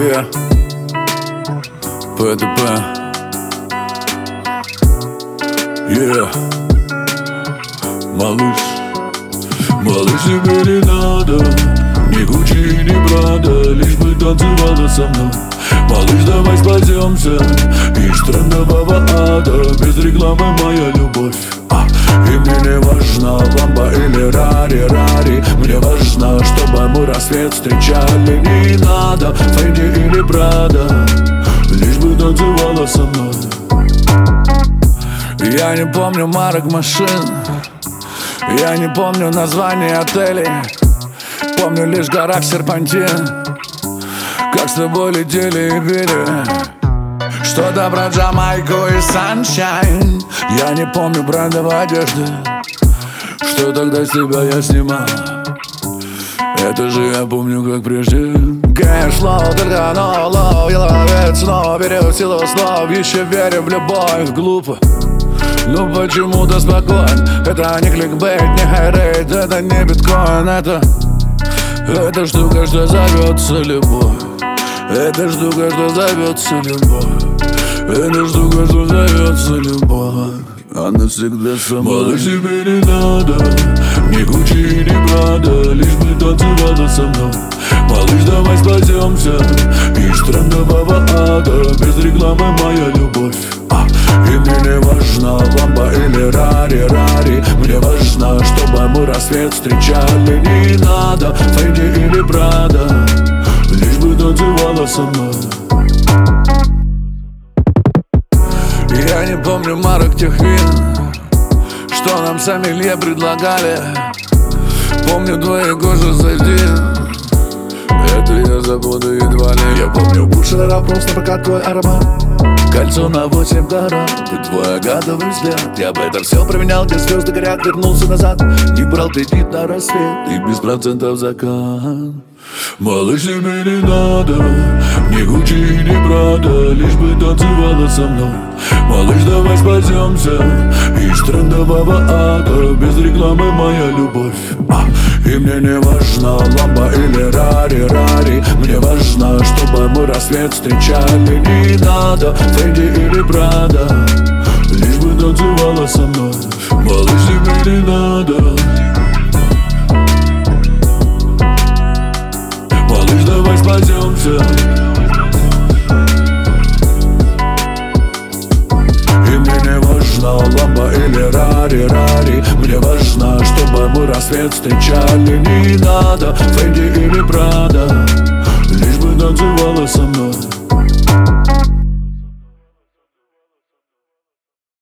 Yeah. ПДП. Yeah. Малыш, малыш, тебе не надо ни Гуччи, ни Прада, лишь бы танцевала со мной. Малыш, давай спасемся из трендового ада. Без рекламы моя любовь. И мне не важно, ламба или рари. Мне важно, чтобы мы рассвет встречали. Не надо Фенди или Прада, лишь бы танцевала со мной. Я не помню марок машин, я не помню название отелей. Помню лишь горах серпантин, как с тобой летели и пили что-то про Джамайку и Саншайн. Я не помню брендов одежды, что тогда с тебя я снимал. Это же я помню как прежде. Кэш, лоу, только но лоу. Я ловец снова, беру силу слов. Еще верю в любовь, глупо, но почему-то спокоен. Это не кликбейт, не хайрейт, это не биткоин. Это штука, что зовется любовь. Это штука, что зовется любовь. Это штука, что зовется любовь. Она всегда со мной. Малыш, тебе не надо ни Гуччи, ни Прада, лишь бы танцевала со мной. Малыш, давай спасемся из трендового ада. Без рекламы моя любовь. И мне не важно, ламба или рари. Мне важно, чтобы мы рассвет встречали. Не надо Фенди или Прада, лишь бы танцевала со мной. Я не помню марок тех вин, что нам сомелье предлагали. Помню твои кожи за день, это я забуду едва ли. Я помню Бушера, просто пока твой аромат. Кольцо на 8 карат, и твой агатовый взгляд. Я бы это все променял, где звезды горят, вернулся назад. Не брал кредит на рассвет и без процентов закат. Малыш, тебе не надо ни Гуччи, ни Прада, лишь бы танцевала со мной. Малыш, давай спасемся из трендового ада. Без рекламы моя любовь. И мне не важно, ламба или рари. Мне важно, чтобы мы рассвет встречали. Не надо Фенди или Прада, лишь бы танцевала со мной. Малыш, тебе не надо. Малыш, давай спасемся. И мне не важно, ламба или рари. Мне важно, чтобы мы рассвет встречали. Не надо Фенди или Прада,